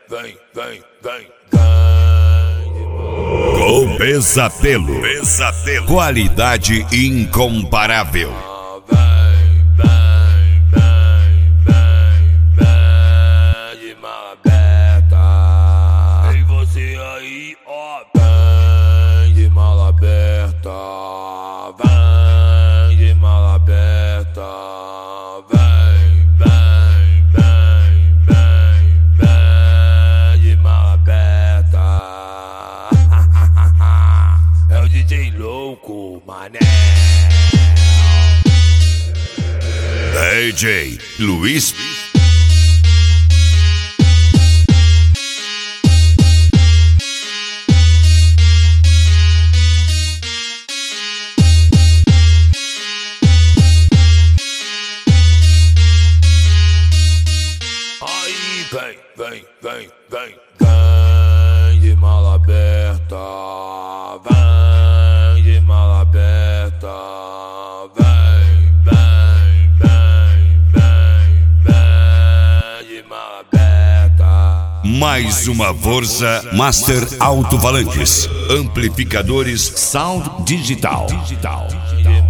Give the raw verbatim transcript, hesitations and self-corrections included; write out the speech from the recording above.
vem, vem, vem, vem. Com Pesadelo. Pesadelo. Qualidade incomparável. Vem, vem, vem, vem, vem de mala aberta. Ei, você aí, ó, vem de mala aberta. Vem de mala aberta. Vem, vem, vem, vem, vem de mala aberta. É o D J louco, mané. D J Luiz. Aí vem, vem, vem, vem, vem de mala aberta. Vem de mala aberta. Vem, vem, vem, vem, vem de mala aberta. Mais uma força Master Alto-Falantes. Amplificadores Sound Digital. De